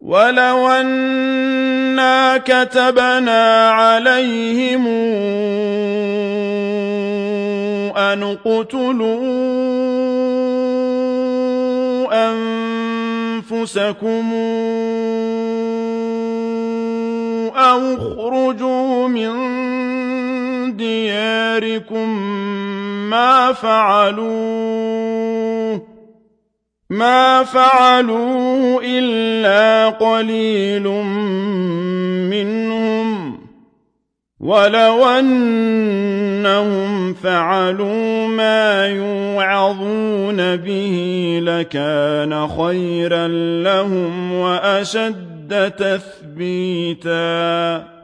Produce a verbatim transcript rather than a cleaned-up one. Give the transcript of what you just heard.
ولو أنا كتبنا عليهم أن اقتلوا أنفسكم أو اخرجوا من دياركم ما فعلوه ما فعلوه إلا قليل منهم ولو أنهم فعلوا ما يوعظون به لكان خيرا لهم وأشد تثبيتا